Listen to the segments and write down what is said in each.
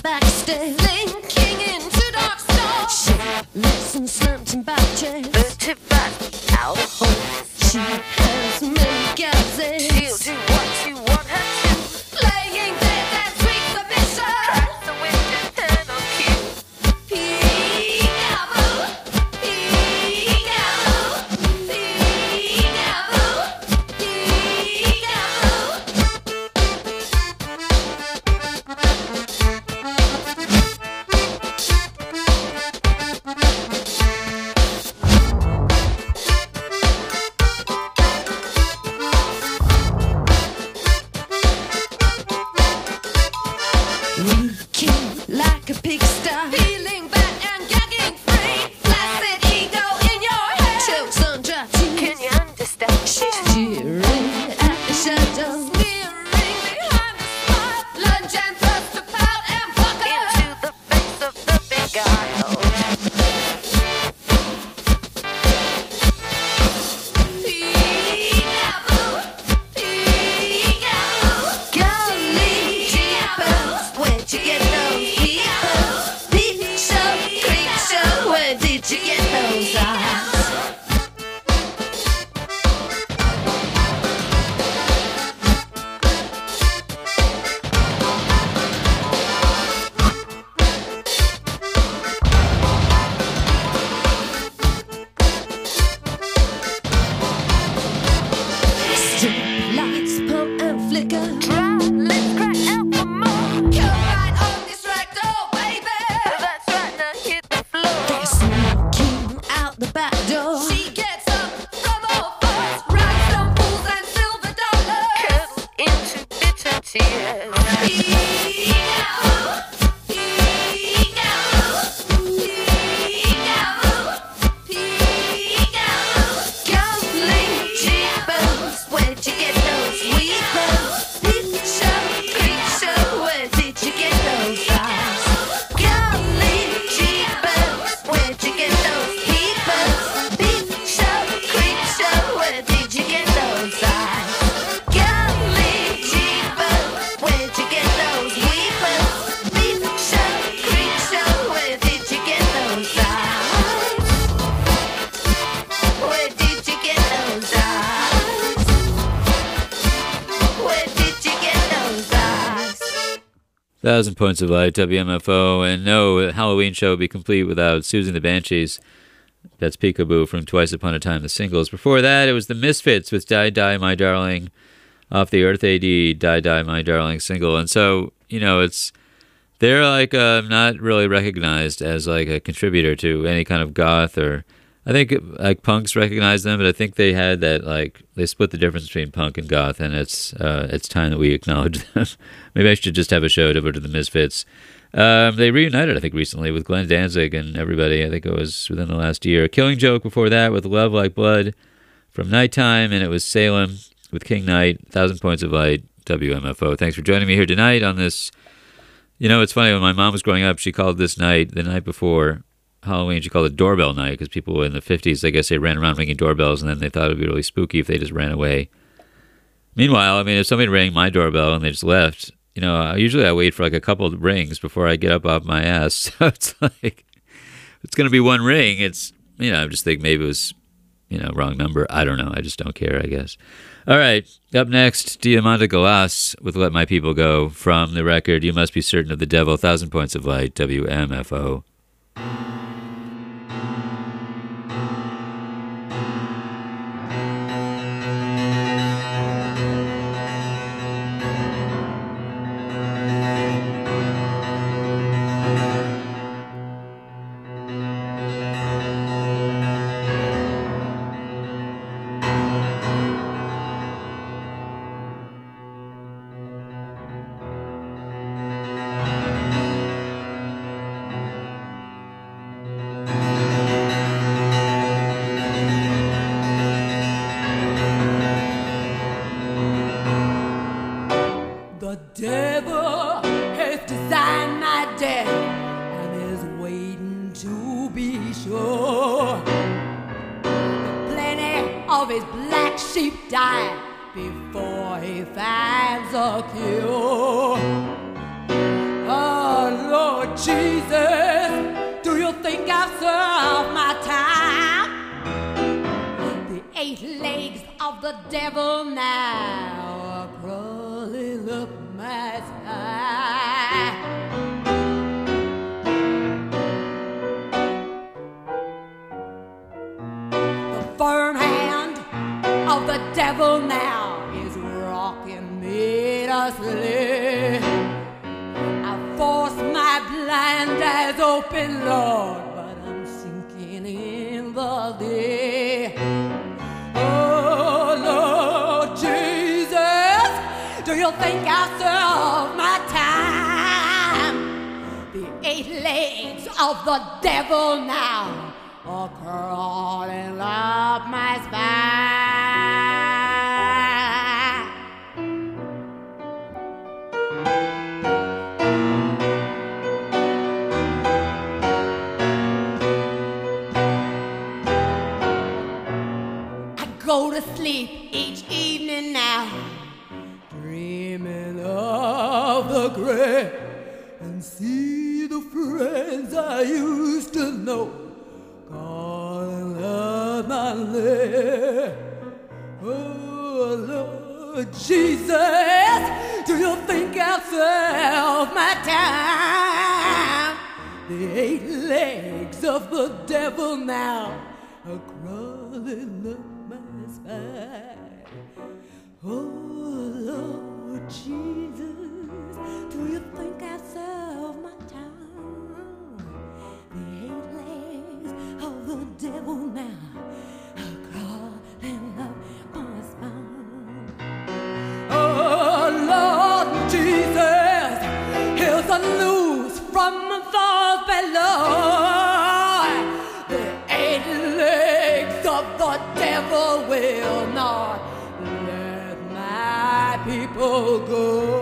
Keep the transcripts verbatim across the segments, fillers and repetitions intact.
backstage, linking into dark stars. Shapeless and slumped in back chairs, vertified alcohol. She has many gases. She'll do what you want her to. Playing dead and sweet submission. Tries to win your eternal cue. Peekaboo, peekaboo, peekaboo, leaking like a pigsty, peeling back and gagging free. Flaccid ego in your head, chokes on dry tears. Can you understand? She's jeering at the shadows, sneering behind the smile. Lunge and thrust to pout and fuck her into the face of the big guile. Peekaboo, peekaboo, golly jeepers, where'd you get those peepers? Peep show, creep show, where did you get those eyes? Lights pump and flicker. Try, let's crack out for more. Come right on this ragdoll, baby. That's right, now hit the floor. They're sneaking out the back door. She gets up from all fours, rhinestone pools and silver dollars, curdled into bitter tears. Peekaboo, peekaboo, peekaboo, peekaboo, golly jeepers, where'd you get those weepers? Peep show, creep show, where did you get those eyes? Golly jeepers, where'd you get those peepers? Peep show, creep show, where did you get those eyes? Golly jeepers, where'd you get those weepers? Peep show, creep show, where did you get those eyes? Where did you get those eyes? Where did you get those eyes? Thousand Points of Light, W M F O, and no Halloween show would be complete without Susan the Banshees. That's Peekaboo from Twice Upon a Time, the singles. Before that, it was the Misfits with Die Die My Darling off the Earth A D Die Die My Darling single. And so, you know, it's they're like uh, not really recognized as like a contributor to any kind of goth or I think like punks recognize them, but I think they had that like they split the difference between punk and goth, and it's uh, it's time that we acknowledge them. Maybe I should just have a show devoted to the Misfits. Um, they reunited, I think, recently with Glenn Danzig and everybody. I think it was within the last year. Killing Joke before that with Love Like Blood from Nighttime, and it was Salem with King Knight, Thousand Points of Light, W M F O. Thanks for joining me here tonight on this. You know, it's funny, when my mom was growing up, she called this night, the night before Halloween, she called it doorbell night, because people in the fifties, I guess they ran around ringing doorbells, and then they thought it would be really spooky if they just ran away. Meanwhile, I mean, if somebody rang my doorbell and they just left, you know, usually I wait for like a couple of rings before I get up off my ass. So it's like, it's going to be one ring. It's, you know, I just think maybe it was, you know, wrong number. I don't know. I just don't care, I guess. All right. Up next, Diamante Galas with Let My People Go from the record You Must Be Certain of the Devil, Thousand Points of Light, W M F O. The devil has designed my death and is waiting to be sure. Plenty of his black sheep die before he finds a cure. Oh, Lord. Jesus, do you think I've served my time? The eight legs of the devil now are crawling up my spine. The firm hand of the devil now is rocking me to sleep. I force my blind eyes open, Lord, but I'm sinking in the deep. Oh, Lord Jesus, do you think I'll serve my time? The eight legs of the devil now are crawling up my spine. Go to sleep each evening now, dreaming of the grave, and see the friends I used to know calling up my name. Oh, Lord Jesus, do you think I'll serve my time? The eight legs of the devil now are crawling up my spine. Oh, Lord Jesus, do you think I serve my time? The eight legs of the devil now are crawling up my spine. Oh, Lord Jesus, here's the news from those below. The eight legs of the devil will not let my people go.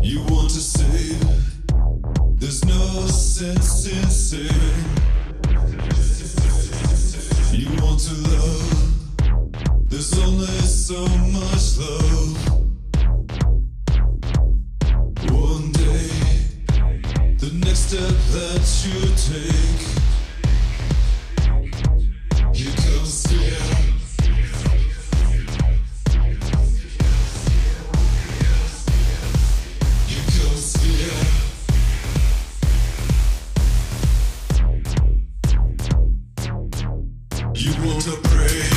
You want to save, there's no sense in saving. You want to love, there's only so much love. One day, the next step that you take, here comes fear. You want to pray,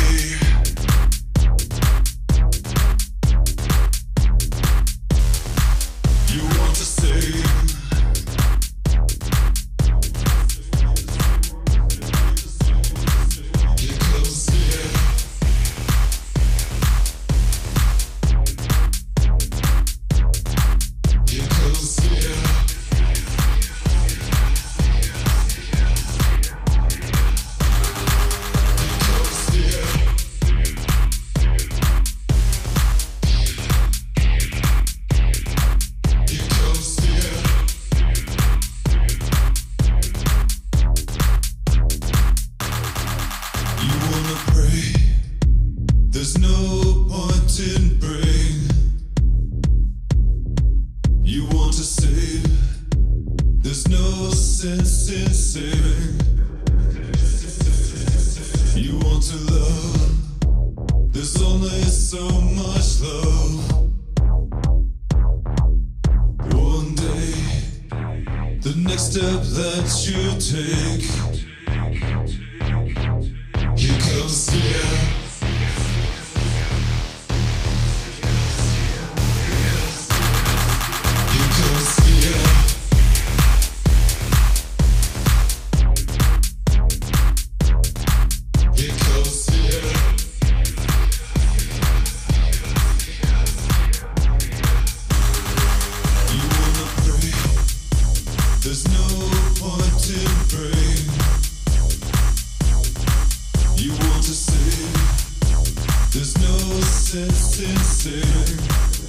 you want to save. Here comes fear. Here comes fear. There's no point in praying. You want to save, there's no sense in saving. You want to love, there's only so much love. One day, the next step that you take, here comes fear. There's no point in praying. You want to save, there's no sense in saving.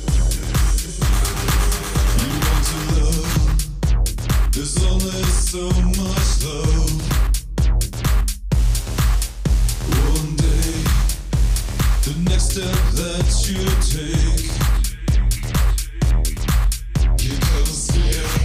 You want to love, there's only so much love. One day, the next step that you take, here comes fear.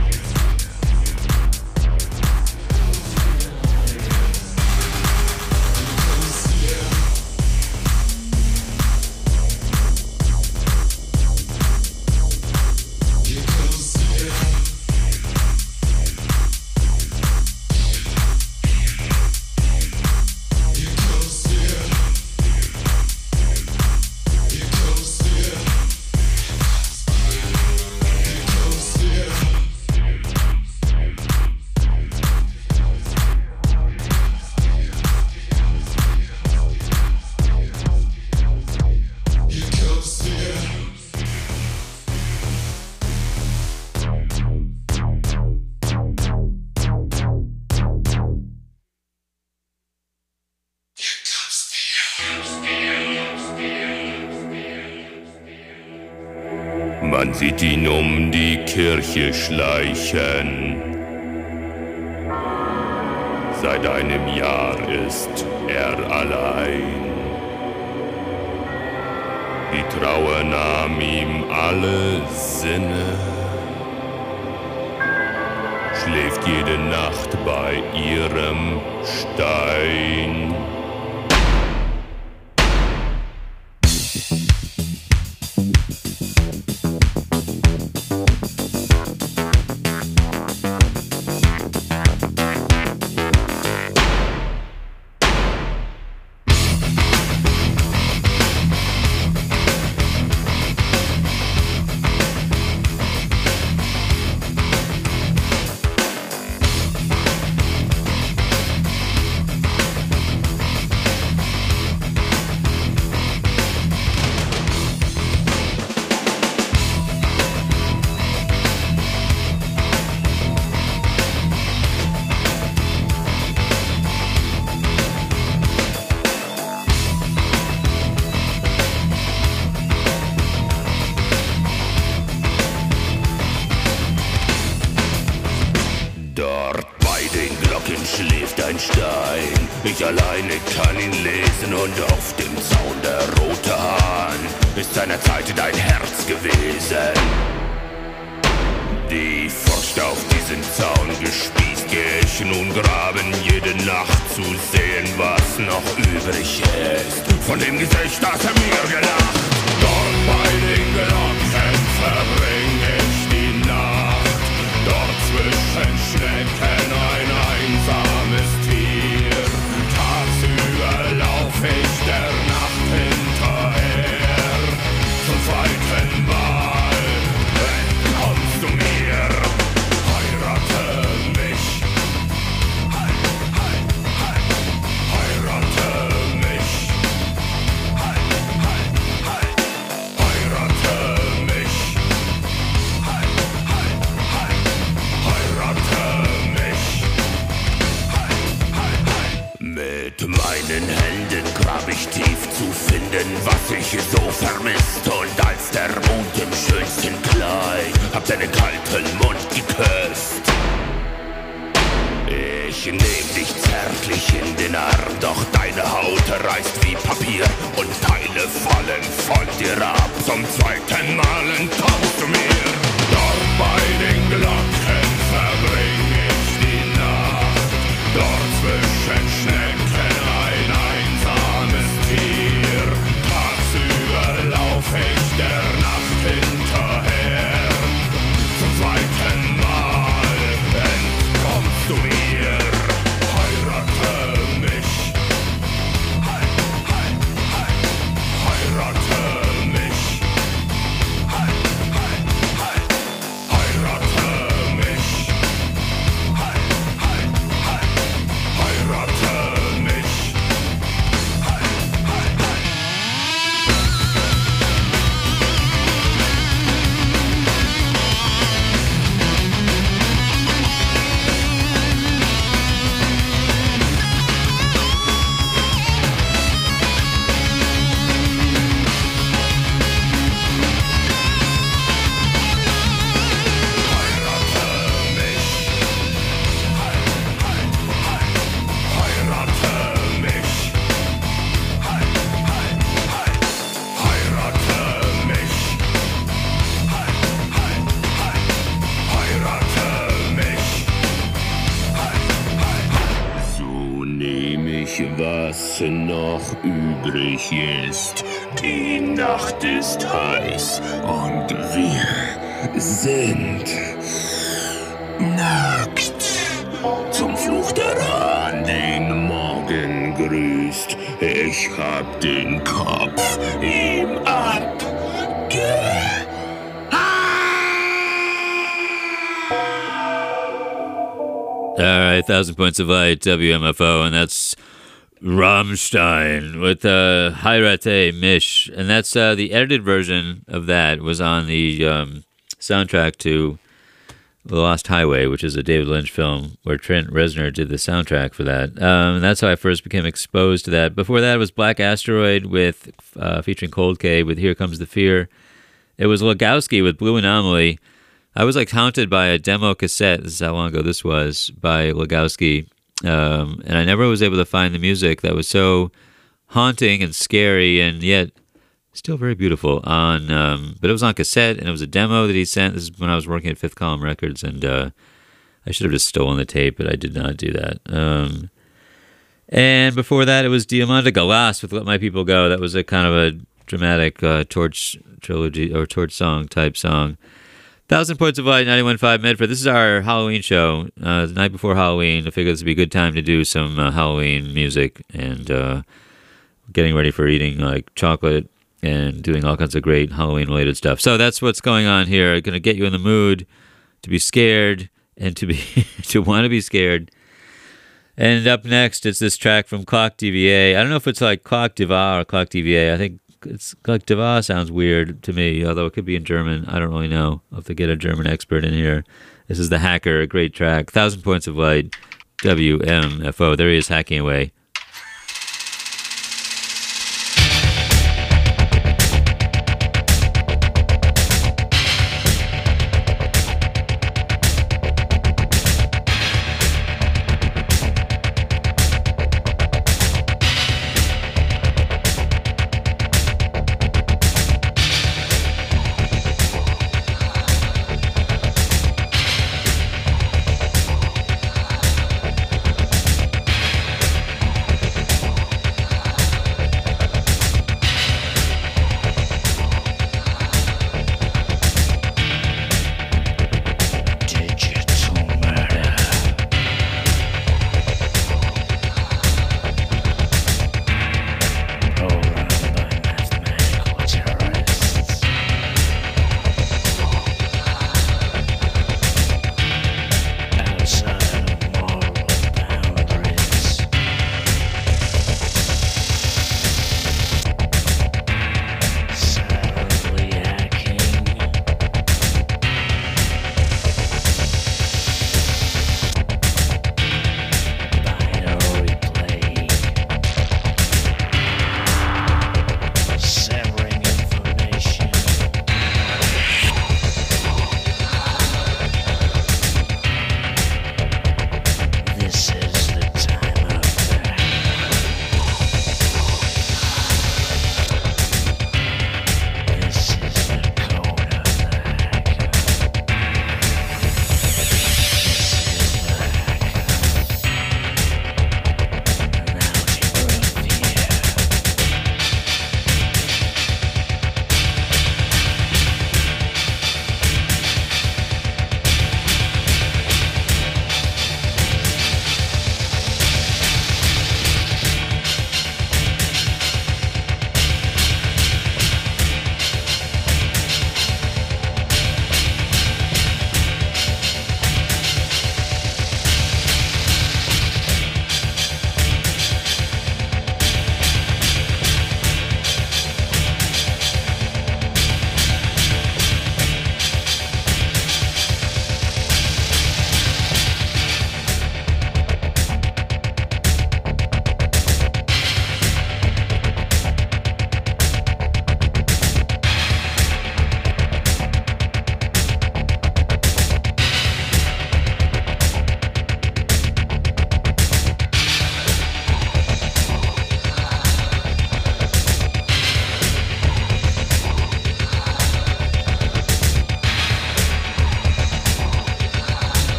Man sieht ihn um die Kirche schleichen. Seit einem Jahr ist er allein. Die Trauer nahm ihm alle Sinne. Schläft jede Nacht bei ihrem Stein. schläft ein Stein. Ich alleine kann ihn lesen und auf dem Zaun der rote Hahn ist seinerzeit dein Herz gewesen. Die Furcht auf diesen Zaun gespießt, geh ich nun graben jede Nacht zu sehen, was noch übrig ist von dem Gesicht, das er mir gelacht. Dort bei den Glocken verbring ich die Nacht, dort zwischen Schnecken ein einsames Tier. Tagsüber lauf ich der Nacht hinterher, zum zweiten Mal entkommst du mir, heirate mich, heirate mich, heirate mich, heirate mich. Mit meinen Händen grab ich tief zu finden, was ich so vermisst. Und als der Mond im schönsten Kleid hab deinen kalten Mund geküsst. Ich nehm dich zärtlich in den Arm, doch deine Haut reißt wie Papier und Teile fallen von dir ab. Zum zweiten Mal entkommst du mir. Dort bei den Glocken verbring ich die Nacht, dort zwischen Schnecken ein einsames Tier. Tagsüber lauf ich der Nacht hinterher, zum zweiten Mal entkommst du mir, heirate mich, heirate mich, heirate mich, heirate mich. So nehm ich, was noch übrig ist. Die Nacht ist heiß und wir sind nackt. Zum Fluch der Hahn den Morgen grüßt. Ich hab den Kopf ihm abge... All right, Thousand Points of Light, W M F O, and that's Rammstein with uh, Heirate Mich, and that's uh, the edited version of that was on the um, soundtrack to The Lost Highway, which is a David Lynch film where Trent Reznor did the soundtrack for that. Um, and that's how I first became exposed to that. Before that, it was Black Asteroid with uh, featuring Cold K with Here Comes the Fear. It was Legowski with Blue Anomaly. I was like haunted by a demo cassette. This is how long ago this was, by Legowski. Um, and I never was able to find the music that was so haunting and scary and yet still very beautiful on, um, but it was on cassette and it was a demo that he sent. This is when I was working at Fifth Column Records, and uh, I should have just stolen the tape, but I did not do that. Um, and before that, it was Diamante Galas with Let My People Go. That was a kind of a dramatic uh, torch trilogy or torch song type song. Thousand Points of Light, ninety-one point five Medford. This is our Halloween show. Uh, the night before Halloween, I figured this would be a good time to do some uh, Halloween music and uh, getting ready for eating like chocolate and doing all kinds of great Halloween-related stuff. So that's what's going on here. I'm going to get you in the mood to be scared and to be to want to be scared. And up next, it's this track from Clock D V A. I don't know if it's like Clock Diva or Clock D V A. I think it's Clock Diva sounds weird to me, although it could be in German. I don't really know. I'll have to get a German expert in here. This is The Hacker, a great track. Thousand Points of Light, W M F O. There he is hacking away.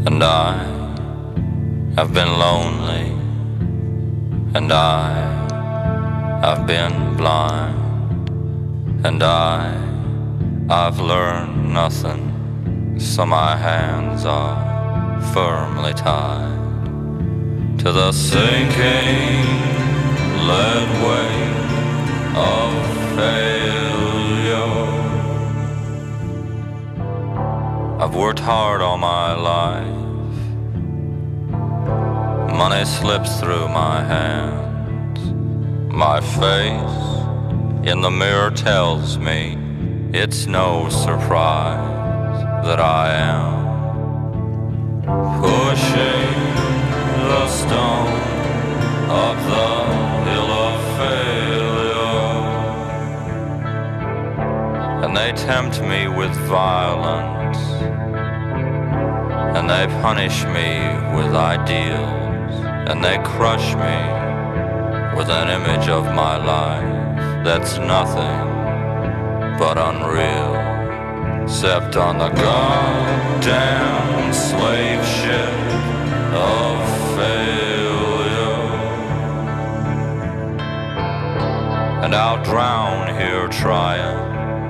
And I have been lonely, and I have been blind, and I, I've learned nothing, so my hands are firmly tied to the sinking lead weight of failure. I've worked hard all my life. Money slips through my hands. My face in the mirror tells me it's no surprise that I am pushing the stone up the hill of failure. And they tempt me with violence, and they punish me with ideals, and they crush me with an image of my life that's nothing but unreal, except on the goddamn slave ship of failure. And I'll drown here trying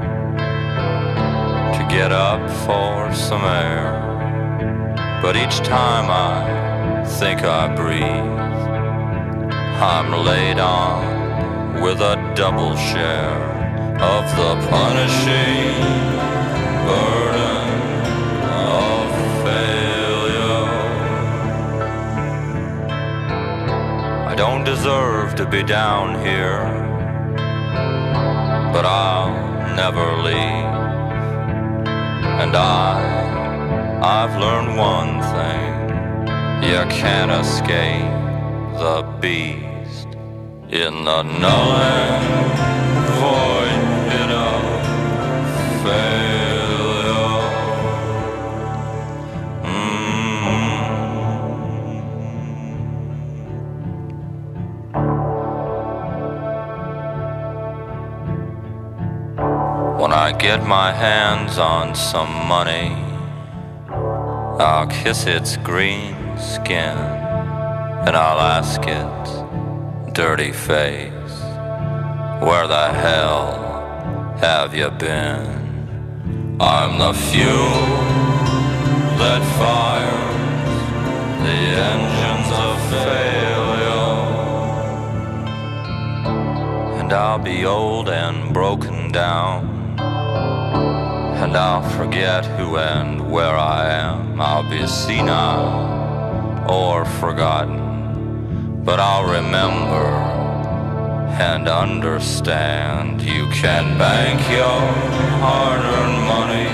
to get up for some air, but each time I think I breathe, I'm laid on with a double share of the punishing burden of failure. I don't deserve to be down here, but I'll never leave. And I, I've learned one thing: you can't escape the beast in the null and void pit of failure. Mm. When I get my hands on some money, I'll kiss its green skin, and I'll ask its dirty face, where the hell have you been? I'm the fuel that fires the engines of failure. And I'll be old and broken down, and I'll forget who and where I am. I'll be senile or forgotten, but I'll remember and understand. You can bank your hard-earned money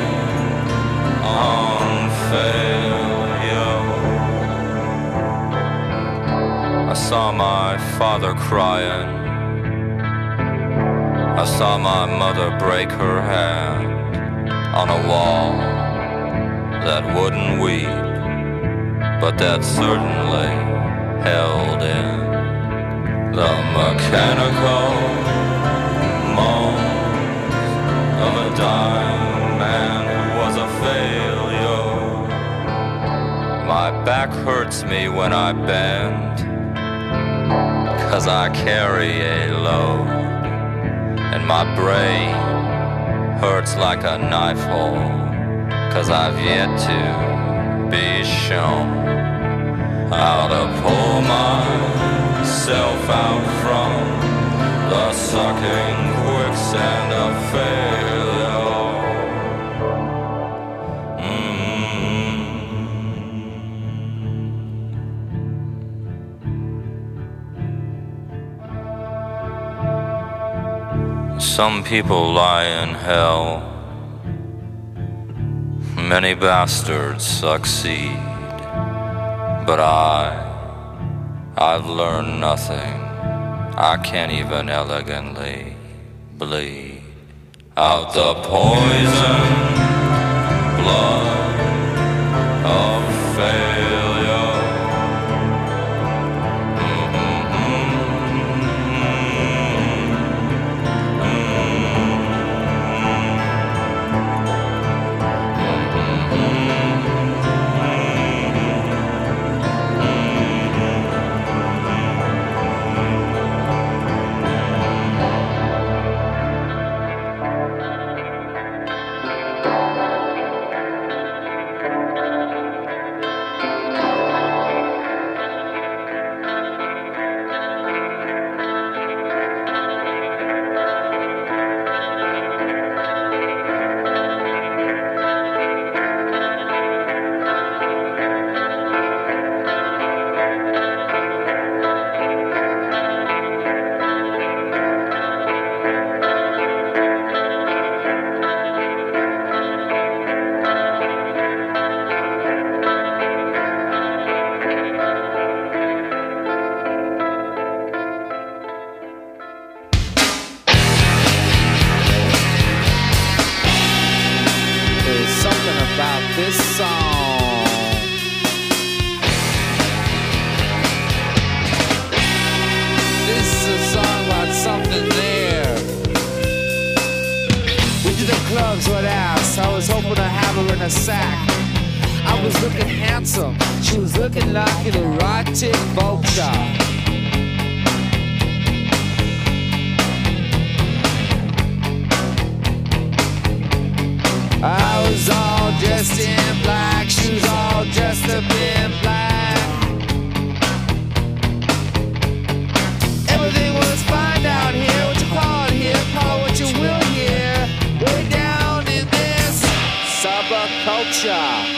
on failure. I saw my father crying, I saw my mother break her hand on a wall that wouldn't weep, but that certainly held in the mechanical moans of a dying man who was a failure. My back hurts me when I bend, 'cause I carry a load, and my brain hurts like a knife hole, 'cause I've yet to be shown how to pull myself out from the sucking quicksand of failure. Mm. Some people lie in hell, many bastards succeed, but I, I've learned nothing. I can't even elegantly bleed out the poison blood of failure. about this song. This is a song about something there. We did the clubs with ass. I was hoping to have her in a sack. I was looking handsome. She was looking like an erotic vulture. I was all dressed in black, she was all dressed up in black. Everything was fine down here, what you call it here, call it what you will here. Way down in this subculture.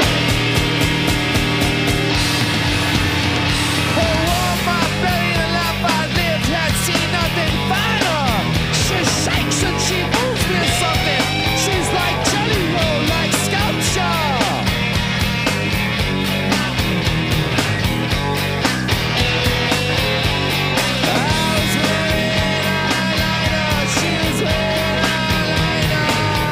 Oh, on my belly, the life I lived had seen nothing finer. She shakes and she moves me or something. She's like jelly roll, like sculpture. I was wearing eyeliner, she was wearing eyeliner.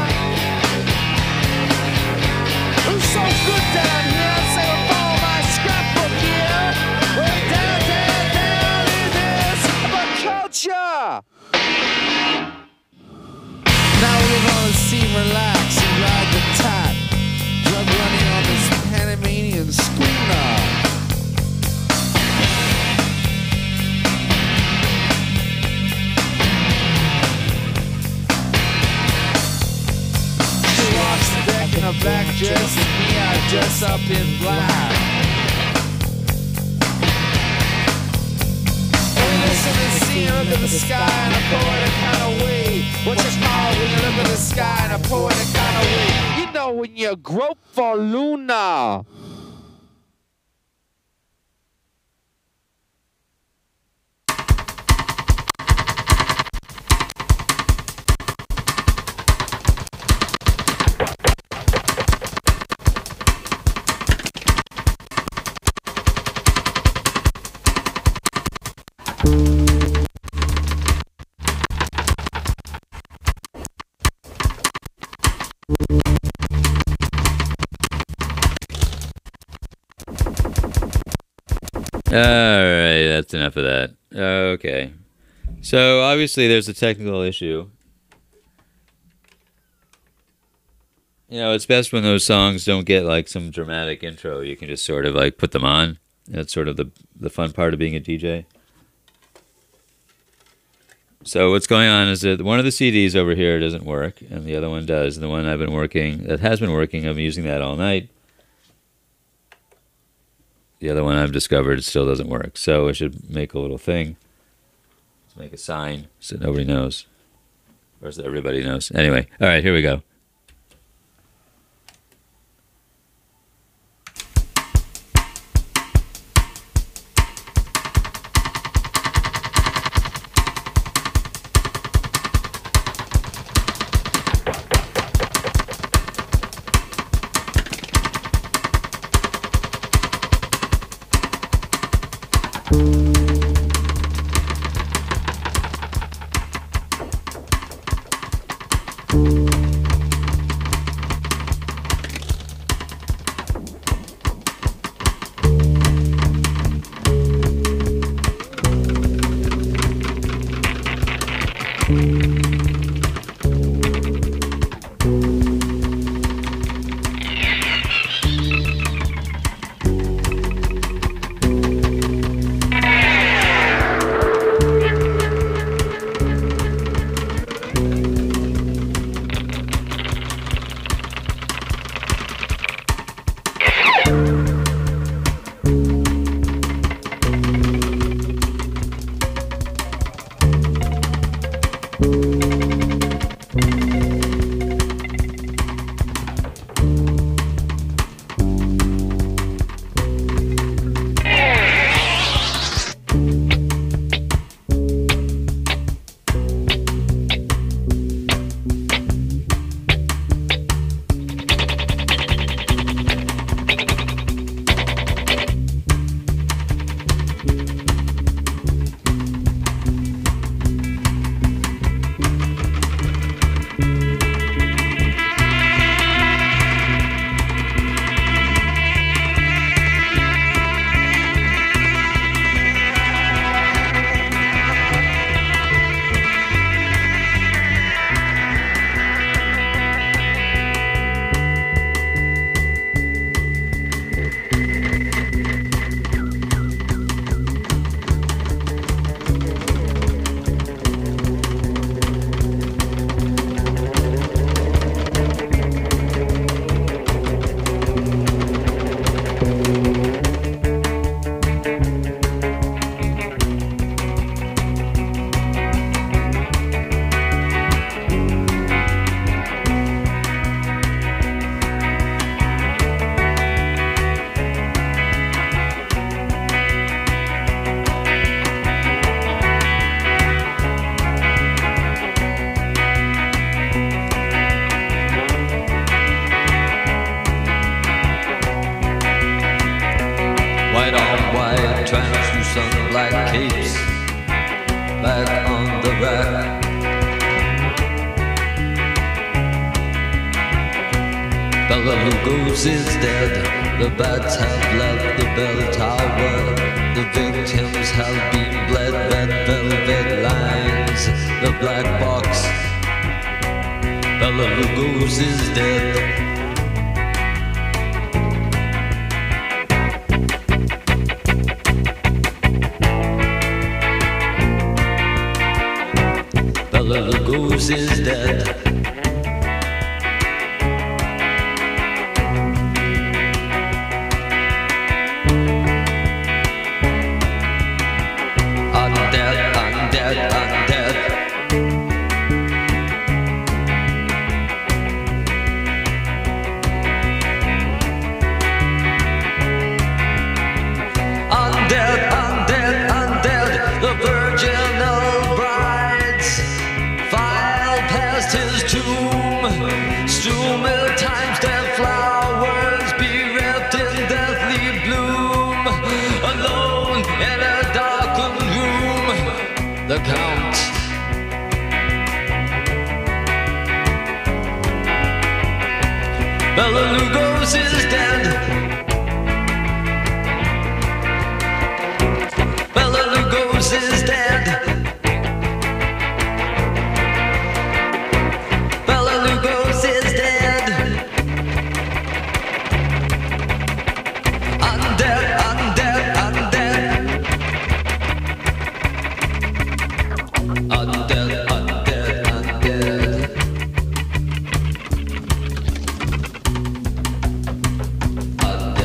It was so good down here, so I follow my scrapbook here. Way down, down, down in this subculture. Now we live on the scene, relax and ride the tap. Drug running on this Panamanian schooner. She walks the deck in a black dress and me, I dress up in black. And listen and see, look at the sky in a poetic kind of way. What you call when you look at the sky in a poetic kind of way? You know when you grope for Luna. All right, that's enough of that. Okay. So obviously there's a technical issue. You know, it's best when those songs don't get like some dramatic intro. You can just sort of like put them on. That's sort of the the fun part of being a D J. So what's going on is that one of the C Ds over here doesn't work, and the other one does. And the one I've been working, that has been working, I'm using that all night. The other one I've discovered still doesn't work. So I should make a little thing. Let's make a sign so nobody knows. Or so everybody knows. Anyway, all right, here we go. white translucent black capes back on the rack. Bela Lugos is dead, the bats have left the bell tower. The victims have been bled, red velvet lines, the black box. Bela Lugos is dead. Bela Lugos is dead. The Count. Bela Lugos is dead. Bela Lugos is dead. Bela Lugos is dead. Undead, undead, undead. Undead, undead, undead. Undead.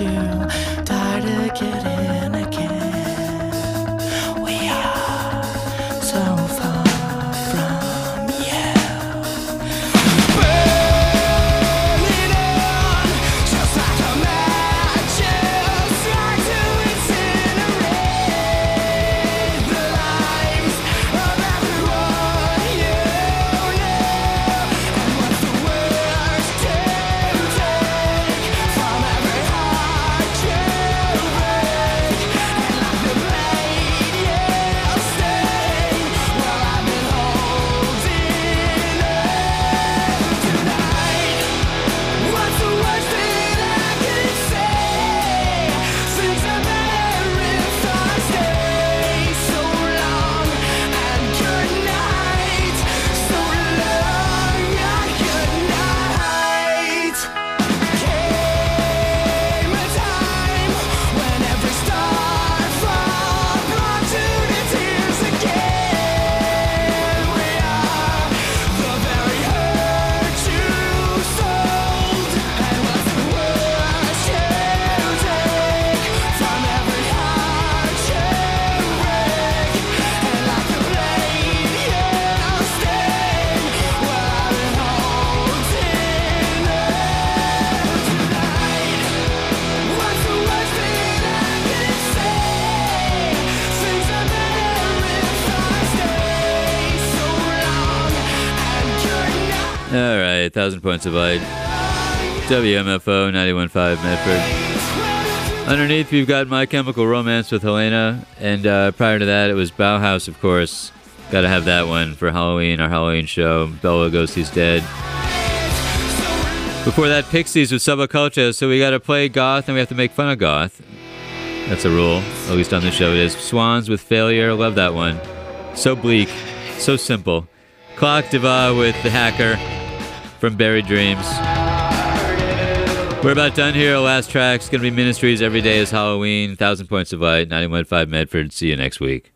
you die to get in again. We are so far from you. Burning on, just like a matches, trying to incinerate the lives of everyone you know. And what's the worst to take from every heart you break? And like the blade you sting, well, I've been holding on tonight. What's the worst that I could say? Things are better if I stay. So long and good night. So long and good night. Came a time when every star fall brought to the tears again. We are the very hurt you sold. And what's the worst you take from every heart you break? And like the blade you sting, well, I've been holding on tonight. What's the worst that I can say? Things are better if I stay. So long and good night. All right, Thousand Points of Light. W M F O ninety-one point five Medford. Underneath, we've got My Chemical Romance with Helena. And uh, prior to that, it was Bauhaus, of course. Got to have that one for Halloween, our Halloween show. Bela Lugosi's Dead. Before that, Pixies with Subculture. So we got to play goth and we have to make fun of goth. That's a rule. At least on this show it is. Swans with Failure. Love that one. So bleak. So simple. Clock Diva with The Hacker from Buried Dreams. We're about done here. Last track's going to be Ministries. Every day is Halloween. Thousand Points of Light. ninety-one point five Medford. See you next week.